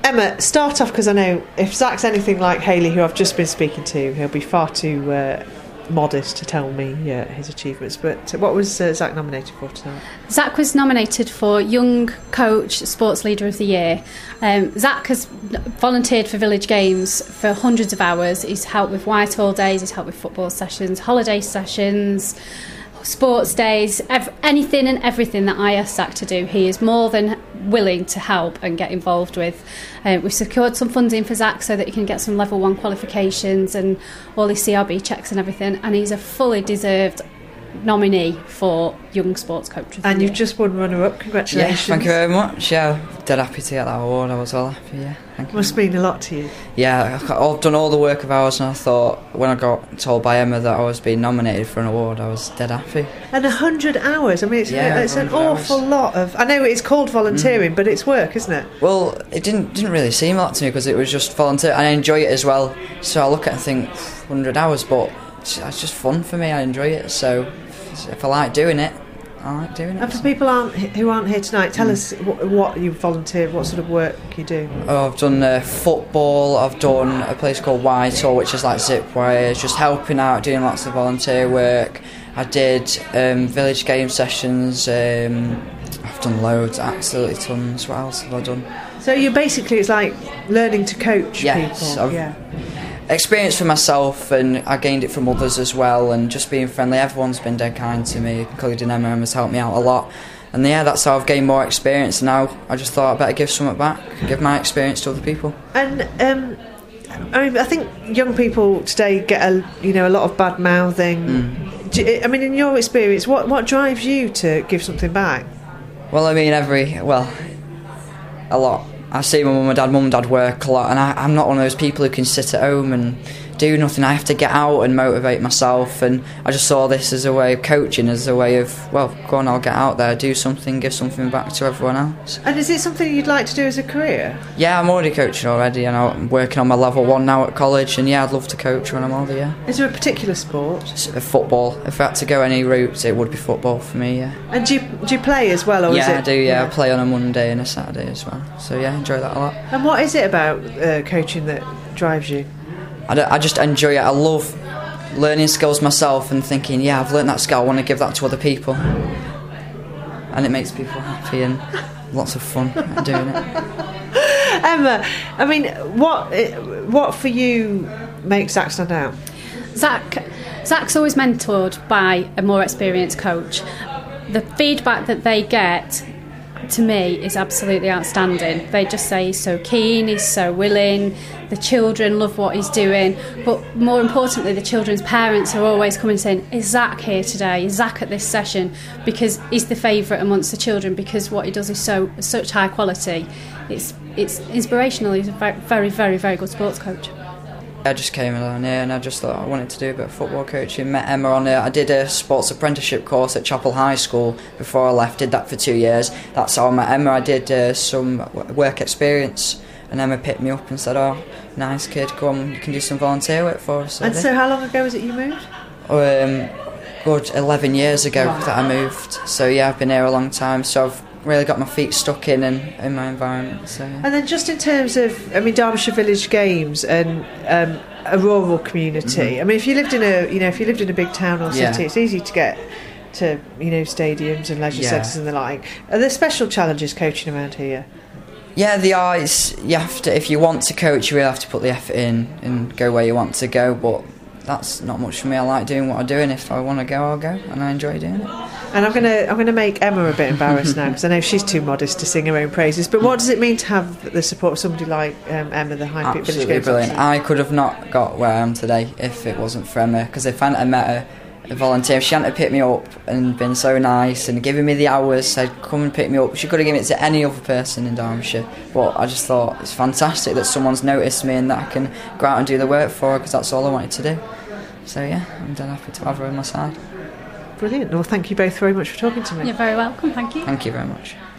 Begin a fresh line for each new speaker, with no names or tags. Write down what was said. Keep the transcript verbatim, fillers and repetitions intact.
Emma, start off, because I know if Zach's anything like Hayley, who I've just been speaking to, he'll be far too uh, modest to tell me uh, his achievements. But what was uh, Zach nominated for tonight?
Zach was nominated for Young Coach Sports Leader of the Year. Um, Zach has volunteered for Village Games for hundreds of hours. He's helped with Whitehall Days, he's helped with football sessions, holiday sessions, sports days, ev- anything and everything that I asked Zach to do, he is more than willing to help and get involved with. Uh, we've secured some funding for Zach so that he can get some level one qualifications and all his C R B checks and everything, and he's a fully deserved nominee for Young Sports Coach of the
And
Year.
you've just won runner-up, congratulations.
Yeah, thank you very much. Yeah, dead happy to get that award. I was well happy, yeah. Thank you.
Must mean a lot to you.
Yeah, I've, got, I've done all the work of ours, and I thought when I got told by Emma that I was being nominated for an award, I was dead happy.
And a hundred hours, I mean, it's,
Yeah,
it's an
one hundred
awful
hours.
lot of... I know it's called volunteering,
Mm.
but it's work, isn't it?
Well, it didn't didn't really seem a lot to me because it was just volunteer, and I enjoy it as well. So I look at it and think, one hundred hours, but it's, it's just fun for me, I enjoy it, so if I like doing it, I like doing it.
And for people aren't, who aren't here tonight, tell mm. us what, what you volunteered, what sort of work you do.
Oh, I've done uh, football, I've done a place called Whitehall, which is like zip wires, just helping out, doing lots of volunteer work. I did um, village game sessions, um, I've done loads, absolutely tons. What else have I done?
So you basically, it's like learning to coach
yes,
people.
I've
yeah.
experienced for myself, and I gained it from others as well, and just being friendly. Everyone's been dead kind to me, including Emma. Emma's helped me out a lot, and yeah, that's how I've gained more experience. Now I just thought I'd better give something back, give my experience to other people.
And um, I mean, I think young people today get a you know a lot of bad mouthing.
Mm.
Do you, I mean, in your experience, what what drives you to give something back?
Well, I mean, every well, a lot. I see my mum and dad, mum and dad work a lot, and I, I'm not one of those people who can sit at home and do nothing. I have to get out and motivate myself, and I just saw this as a way of coaching, as a way of, well, go on, I'll get out there, do something, give something back to everyone else.
And is it something you'd like to do as a career?
Yeah, I'm already coaching already, and I'm working on my level one now at college, and yeah, I'd love to coach when I'm older, yeah.
Is there a particular sport?
It's, uh, football. If I had to go any route, it would be football for me, yeah.
And do you, do you play as well, or
yeah,
is it?
I do, yeah. yeah. I play on a Monday and a Saturday as well. So yeah, I enjoy that a lot.
And what is it about uh, coaching that drives you?
I, don't, I just enjoy it. I love learning skills myself and thinking, yeah, I've learned that skill, I want to give that to other people. And it makes people happy and lots of fun doing it.
Emma, I mean, what what for you makes Zach stand out?
Zach, Zach's always mentored by a more experienced coach. The feedback that they get to me is absolutely outstanding. They just say he's so keen, he's so willing, the children love what he's doing, but more importantly, the children's parents are always coming saying, is Zach here today? Is Zach at this session? Because he's the favourite amongst the children, because what he does is so such high quality. It's it's inspirational. He's a very, very, very, very good sports coach.
I just came along here and I just thought I wanted to do a bit of football coaching. Met Emma on there. I did a sports apprenticeship course at Chapel High School before I left. Did that for two years. That's how I met Emma. I did uh, some work experience, and Emma picked me up and said, "Oh, nice kid, go on, you can do some volunteer work for us." So
and so, how long ago was it you moved?
Um, good eleven years ago wow. that I moved. So yeah, I've been here a long time. So I've really got my feet stuck in and in my environment. So yeah.
And then just in terms of, I mean, Derbyshire Village Games and um, a rural community. Mm-hmm. I mean, if you lived in a, you know, if you lived in a big town or city, yeah. it's easy to get to, you know, stadiums and leisure yeah. centres and the like. Are there special challenges coaching around here?
Yeah, they are. It's, you have to, if you want to coach, you really have to put the effort in and go where you want to go. But that's not much for me. I like doing what I do, and if I want to go, I'll go, and I enjoy doing it.
And I'm gonna I'm gonna make Emma a bit embarrassed now, because I know she's too modest to sing her own praises. But what does it mean to have the support of somebody like um, Emma, the High Peak Village Games?
Brilliant. I could have not got where I am today if it wasn't for Emma. Because if I hadn't met her, a volunteer, if she hadn't picked me up and been so nice and given me the hours, said come and pick me up, she could have given it to any other person in Derbyshire. But I just thought it's fantastic that someone's noticed me and that I can go out and do the work for her, because that's all I wanted to do. So yeah, I'm dead happy to have her on my side.
Brilliant. Well, thank you both very much for talking to me.
You're very welcome, thank you.
Thank you very much.